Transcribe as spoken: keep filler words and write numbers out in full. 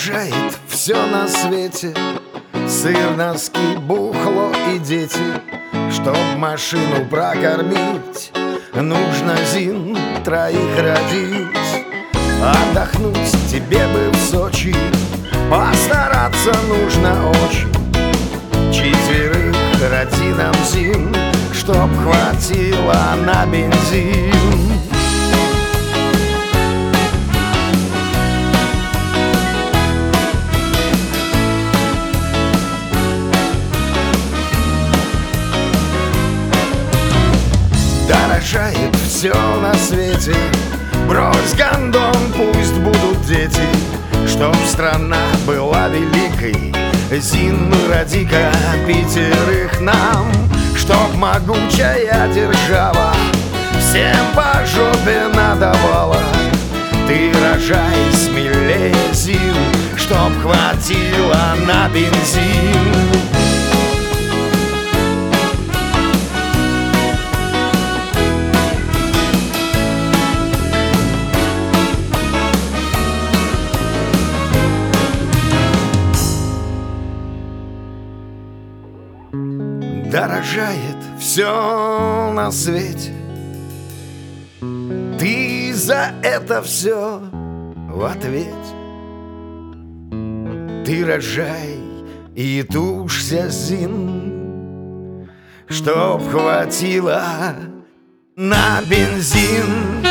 Дорожает все на свете: сыр, носки, бухло и дети. Чтоб машину прокормить, нужно, Зин, троих родить. Отдохнуть тебе бы в Сочи, постараться нужно очень. Четверых роди нам, Зин, чтоб хватило на бензин. Дорожает все на свете: брось гондон, пусть будут дети. Чтоб страна была великой, Зин, роди-ка пятерых нам. Чтоб могучая держава всем по жопе надавала. Ты рожай смелее, Зин, чтоб хватило на бензин. Дорожает все на свете: ты за это все в ответе. Ты рожай и тушься, Зин, чтоб хватило на бензин.